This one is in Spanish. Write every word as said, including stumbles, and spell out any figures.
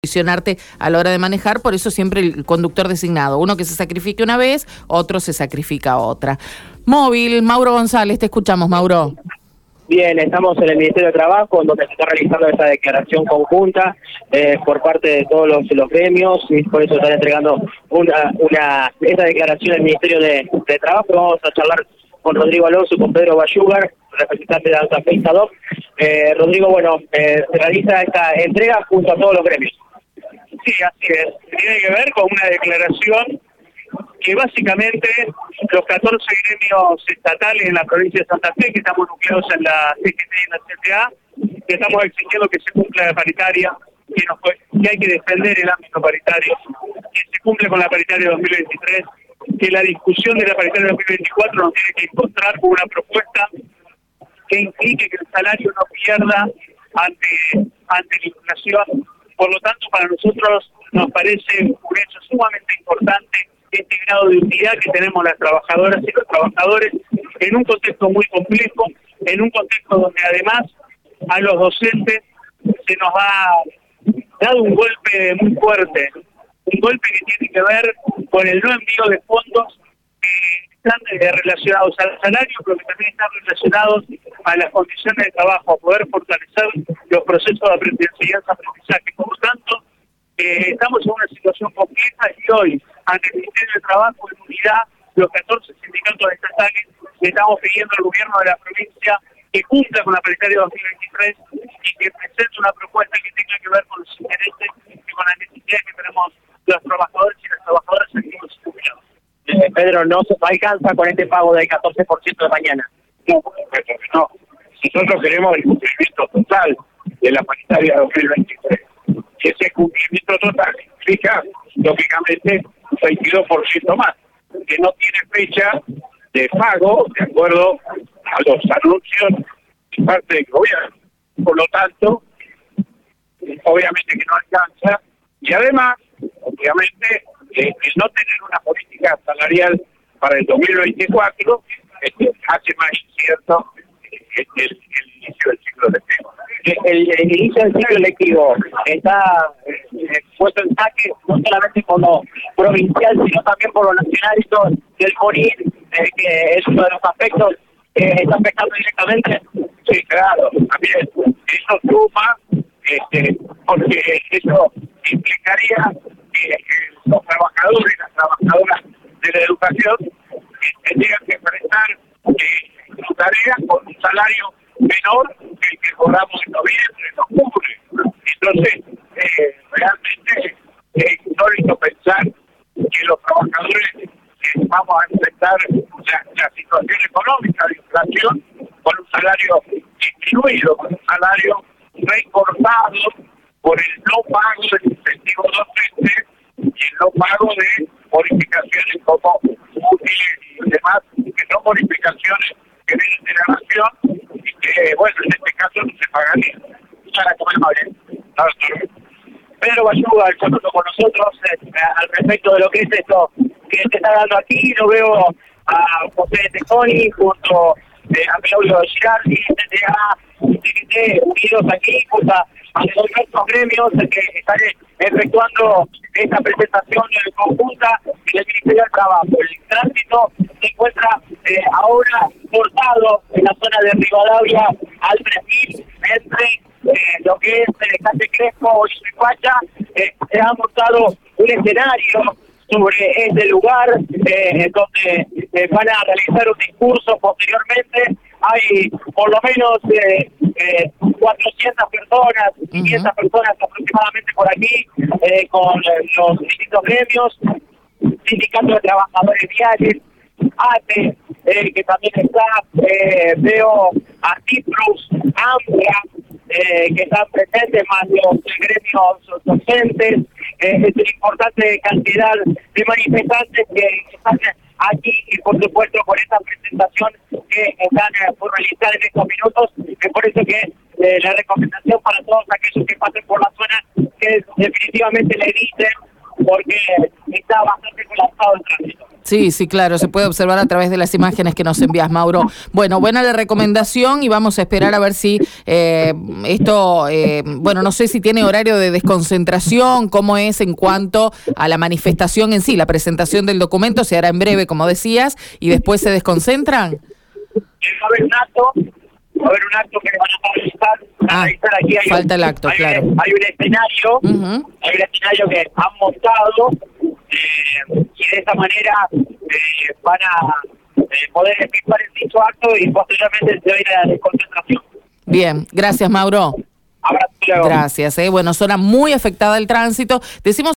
posicionarte a la hora de manejar, por eso siempre el conductor designado, uno que se sacrifique una vez, otro se sacrifica otra. Móvil, Mauro González, te escuchamos, Mauro. Bien, estamos en el Ministerio de Trabajo, donde se está realizando esta declaración conjunta eh, por parte de todos los, los gremios, y por eso están entregando una, una esta declaración al Ministerio de, de Trabajo. Vamos a charlar con Rodrigo Alonso y con Pedro Bayugar, representante de Alta Fe Doc. Eh, Rodrigo, bueno, eh, se realiza esta entrega junto a todos los gremios. Sí, así es. Tiene que ver con una declaración que básicamente los catorce gremios estatales en la provincia de Santa Fe, que estamos nucleados en la C G T y en la C T A, que estamos exigiendo que se cumpla la paritaria, que, nos, que hay que defender el ámbito paritario, que se cumple con la paritaria de dos mil veintitrés, que la discusión de la paritaria de dos mil veinticuatro nos tiene que encontrar con una propuesta que implique que el salario no pierda ante, ante la inflación. Por lo tanto, para nosotros nos parece un hecho sumamente importante este grado de unidad que tenemos las trabajadoras y los trabajadores en un contexto muy complejo, en un contexto donde además a los docentes se nos ha dado un golpe muy fuerte, un golpe que tiene que ver con el no envío de fondos que están eh, relacionados al salario, pero que también están relacionados a las condiciones de trabajo, a poder fortalecer los procesos de enseñanza-aprendizaje. Por lo tanto, eh, estamos en una situación compleja y hoy, ante el Ministerio de Trabajo, en unidad, los catorce sindicatos estatales, le estamos pidiendo al gobierno de la provincia que cumpla con la paritaria de dos mil veintitrés y que presente una propuesta que tenga que ver con los intereses y con las necesidades que tenemos los trabajadores y las trabajadoras activos y jubilados. Eh, Pedro, no se alcanza con este pago del catorce por ciento de mañana. No, por supuesto que no. Nosotros queremos el cumplimiento total de la paritaria de dos mil veintitrés. Y ese cumplimiento total implica, lógicamente, un veintidós por ciento más, que no tiene fecha de pago de acuerdo a los anuncios de parte del gobierno. Por lo tanto, obviamente que no alcanza, y además, obviamente, eh, el no tener una política salarial para el dos mil veinticuatro este, hace más incierto el, el, el inicio del ciclo lectivo. El, el inicio del ciclo lectivo está eh, puesto en saque no solamente por lo provincial, sino también por lo nacional, esto del CONIR, eh, que es uno de los aspectos que está afectando directamente. Sí, claro, también. Eso suma, este, porque eso implicaría que eh, los trabajadores y las trabajadoras de la educación eh, tendrían que enfrentar eh, su tarea con un salario menor que el que cobramos en noviembre, en octubre. Entonces, eh, realmente eh, no hizo pensar que los trabajadores eh, vamos a enfrentar la, la situación económica de inflación con un salario disminuido, con un salario recortado por el no pago del incentivo docente y el no pago de bonificaciones como útiles y demás, que son bonificaciones que vienen de la nación y que, bueno, en este caso no se pagaría. Para comer más bien. Pedro Bayugar, junto con nosotros, eh, al respecto de lo que es esto que se está dando aquí, lo veo a José Tejoni junto eh, a Claudio Girardi, C T A, C G T, unidos aquí, junto a los otros gremios que están efectuando esta presentación conjunta en el Ministerio del Trabajo. El tránsito se encuentra eh, ahora cortado en la zona de Rivadavia al Brasil, entre eh, lo que es eh, Calle Crespo y Suipacha. Eh, se ha montado un escenario sobre este lugar eh, donde eh, van a realizar un discurso posteriormente. Hay por lo menos eh, eh, cuatrocientas personas, quinientas uh-huh. personas aproximadamente por aquí, eh, con eh, los distintos gremios, sindicatos de trabajadores viales, A T E, eh, que también está, eh, veo a Citrus, AMPLA, eh, que están presentes, más los gremios docentes, eh, es una importante cantidad de manifestantes que están aquí y por supuesto con esta presentación que están eh, por realizar en estos minutos. Me parece que eh, la recomendación para todos aquellos que pasen por la zona que definitivamente le dicen porque está bastante colapsado el tránsito. Sí, sí, claro, se puede observar a través de las imágenes que nos envías, Mauro. Bueno, buena la recomendación y vamos a esperar a ver si eh, esto, eh, bueno, no sé si tiene horario de desconcentración, cómo es en cuanto a la manifestación en sí, la presentación del documento se hará en breve, como decías, y después se desconcentran. Va a haber un acto, va a haber un acto que van a realizar. Ah, aquí hay falta un, el acto, hay claro. Un, hay un escenario, Uh-huh. hay un escenario que han montado eh, y de esta manera eh, van a eh, poder efectuar el dicho acto y posteriormente se va a ir a la desconcentración. Bien, gracias, Mauro. Abrazo, luego. Gracias. Eh. Bueno, zona muy afectada el tránsito. Decimos